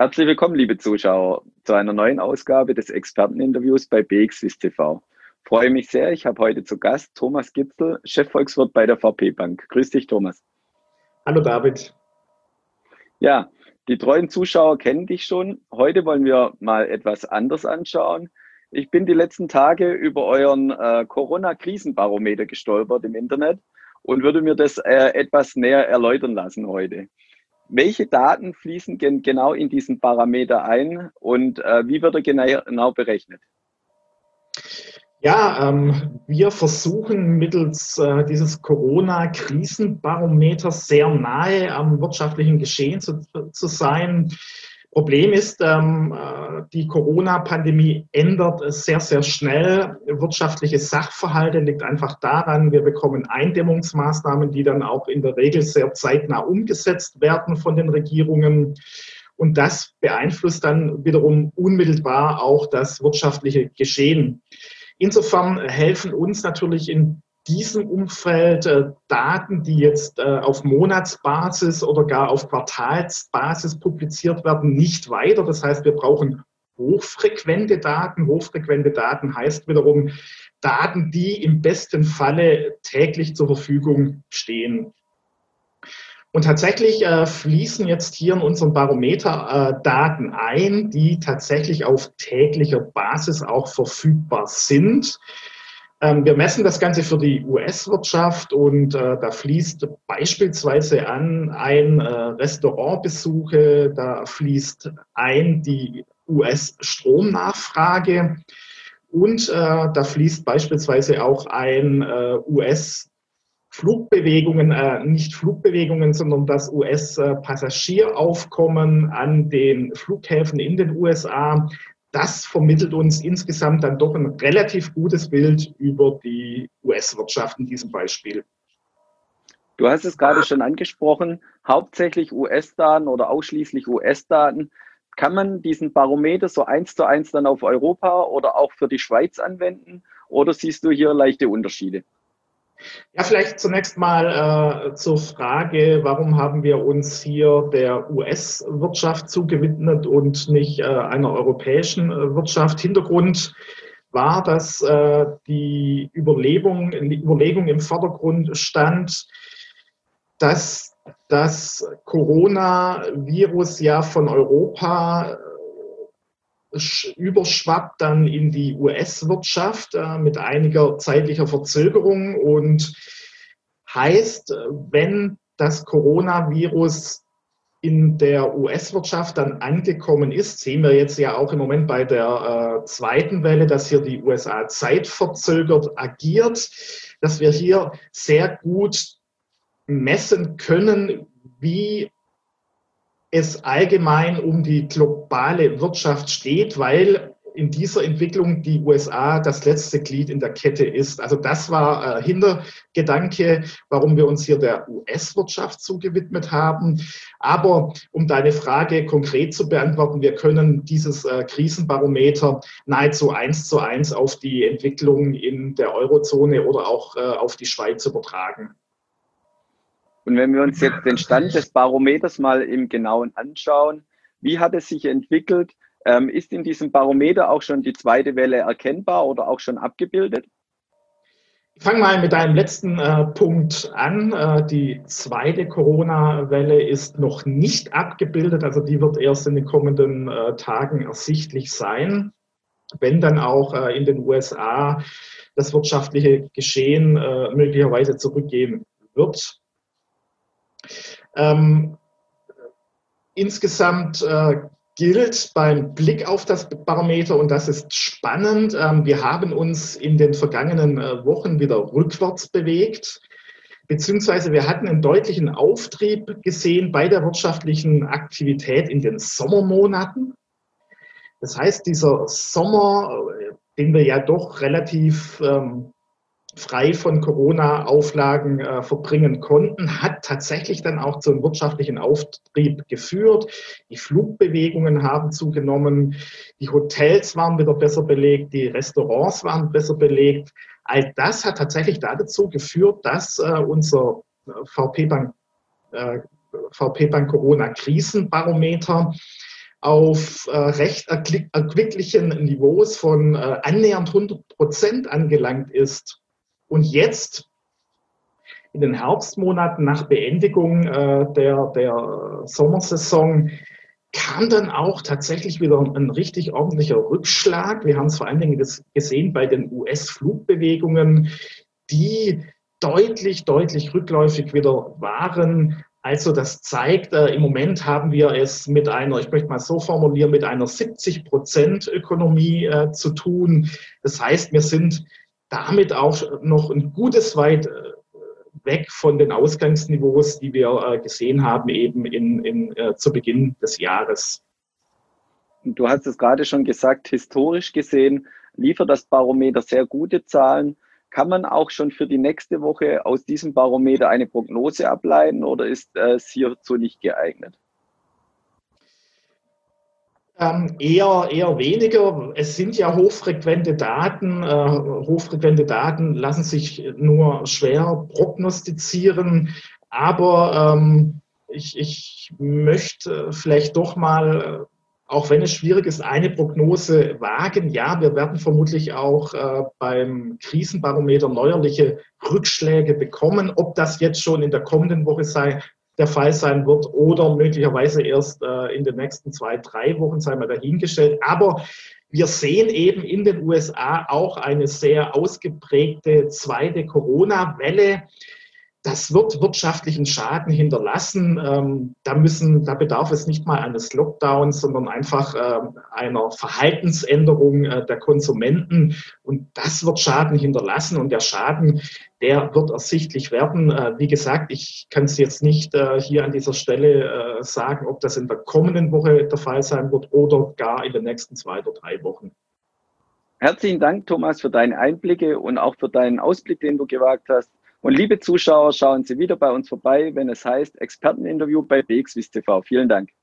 Herzlich willkommen, liebe Zuschauer, zu einer neuen Ausgabe des Experteninterviews bei BXWIST TV. Freue mich sehr, ich habe heute zu Gast Thomas Gitzel, Chefvolkswirt bei der VP Bank. Grüß dich, Thomas. Hallo David. Ja, die treuen Zuschauer kennen dich schon. Heute wollen wir mal etwas anders anschauen. Ich bin die letzten Tage über euren Corona-Krisenbarometer gestolpert im Internet und würde mir das etwas näher erläutern lassen heute. Welche Daten fließen genau in diesen Parameter ein und wie wird er genau berechnet? Ja, wir versuchen mittels dieses Corona-Krisenbarometers sehr nahe am wirtschaftlichen Geschehen zu sein. Problem ist, die Corona-Pandemie ändert sehr, sehr schnell wirtschaftliche Sachverhalte, liegt einfach daran, wir bekommen Eindämmungsmaßnahmen, die dann auch in der Regel sehr zeitnah umgesetzt werden von den Regierungen. Und das beeinflusst dann wiederum unmittelbar auch das wirtschaftliche Geschehen. Insofern helfen uns natürlich in diesem Umfeld Daten, die jetzt auf Monatsbasis oder gar auf Quartalsbasis publiziert werden, nicht weiter. Das heißt, wir brauchen hochfrequente Daten. Hochfrequente Daten heißt wiederum Daten, die im besten Falle täglich zur Verfügung stehen. Und tatsächlich fließen jetzt hier in unserem Barometer Daten ein, die tatsächlich auf täglicher Basis auch verfügbar sind. Wir messen das Ganze für die US-Wirtschaft und da fließt beispielsweise ein Restaurantbesuche, da fließt ein die US-Stromnachfrage und da fließt beispielsweise auch ein US-Flugbewegungen, nicht Flugbewegungen, sondern das US-Passagieraufkommen an den Flughäfen in den USA. Das vermittelt uns insgesamt dann doch ein relativ gutes Bild über die US-Wirtschaft in diesem Beispiel. Du hast es gerade schon angesprochen, hauptsächlich US-Daten oder ausschließlich US-Daten. Kann man diesen Barometer so 1:1 dann auf Europa oder auch für die Schweiz anwenden? Oder siehst du hier leichte Unterschiede? Ja, vielleicht zunächst mal zur Frage, warum haben wir uns hier der US-Wirtschaft zugewidmet und nicht einer europäischen Wirtschaft? Hintergrund war, dass die Überlegung im Vordergrund stand, dass das Coronavirus ja von Europa überschwappt dann in die US-Wirtschaft mit einiger zeitlicher Verzögerung und heißt, wenn das Coronavirus in der US-Wirtschaft dann angekommen ist, sehen wir jetzt ja auch im Moment bei der zweiten Welle, dass hier die USA zeitverzögert agiert, dass wir hier sehr gut messen können, wie es allgemein um die globale Wirtschaft steht, weil in dieser Entwicklung die USA das letzte Glied in der Kette ist. Also das war Hintergedanke, warum wir uns hier der US-Wirtschaft zugewidmet haben. Aber um deine Frage konkret zu beantworten, wir können dieses Krisenbarometer nahezu 1:1 auf die Entwicklung in der Eurozone oder auch auf die Schweiz übertragen. Und wenn wir uns jetzt den Stand des Barometers mal im Genauen anschauen, wie hat es sich entwickelt? Ist in diesem Barometer auch schon die zweite Welle erkennbar oder auch schon abgebildet? Ich fange mal mit deinem letzten Punkt an. Die zweite Corona-Welle ist noch nicht abgebildet, also die wird erst in den kommenden Tagen ersichtlich sein, wenn dann auch in den USA das wirtschaftliche Geschehen möglicherweise zurückgehen wird. Insgesamt gilt beim Blick auf das Barometer, und das ist spannend, wir haben uns in den vergangenen Wochen wieder rückwärts bewegt, beziehungsweise wir hatten einen deutlichen Auftrieb gesehen bei der wirtschaftlichen Aktivität in den Sommermonaten. Das heißt, dieser Sommer, den wir ja doch relativ frei von Corona-Auflagen verbringen konnten, hat tatsächlich dann auch zu einem wirtschaftlichen Auftrieb geführt. Die Flugbewegungen haben zugenommen, die Hotels waren wieder besser belegt, die Restaurants waren besser belegt. All das hat tatsächlich dazu geführt, dass unser VP Bank Corona-Krisenbarometer auf recht erquicklichen Niveaus von annähernd 100% angelangt ist. Und jetzt in den Herbstmonaten nach Beendigung der Sommersaison kam dann auch tatsächlich wieder ein richtig ordentlicher Rückschlag. Wir haben es vor allen Dingen gesehen bei den US-Flugbewegungen, die deutlich rückläufig wieder waren. Also das zeigt, im Moment haben wir es mit einer, ich möchte mal so formulieren, mit einer 70% Ökonomie zu tun. Das heißt, wir sind damit auch noch ein gutes weit weg von den Ausgangsniveaus, die wir gesehen haben eben zu Beginn des Jahres. Du hast es gerade schon gesagt, historisch gesehen liefert das Barometer sehr gute Zahlen. Kann man auch schon für die nächste Woche aus diesem Barometer eine Prognose ableiten oder ist es hierzu nicht geeignet? Eher weniger. Es sind ja hochfrequente Daten. Hochfrequente Daten lassen sich nur schwer prognostizieren. Aber ich möchte vielleicht doch mal, auch wenn es schwierig ist, eine Prognose wagen. Ja, wir werden vermutlich auch beim Krisenbarometer neuerliche Rückschläge bekommen. Ob das jetzt schon in der kommenden Woche der Fall sein wird oder möglicherweise erst in den nächsten 2-3 Wochen, sei mal dahingestellt. Aber wir sehen eben in den USA auch eine sehr ausgeprägte zweite Corona-Welle. Das wird wirtschaftlichen Schaden hinterlassen. Da bedarf es nicht mal eines Lockdowns, sondern einfach einer Verhaltensänderung der Konsumenten. Und das wird Schaden hinterlassen. Und der Schaden, der wird ersichtlich werden. Wie gesagt, ich kann es jetzt nicht hier an dieser Stelle sagen, ob das in der kommenden Woche der Fall sein wird oder gar in den nächsten 2 oder 3 Wochen. Herzlichen Dank, Thomas, für deine Einblicke und auch für deinen Ausblick, den du gewagt hast. Und liebe Zuschauer, schauen Sie wieder bei uns vorbei, wenn es heißt Experteninterview bei BXWIST TV. Vielen Dank.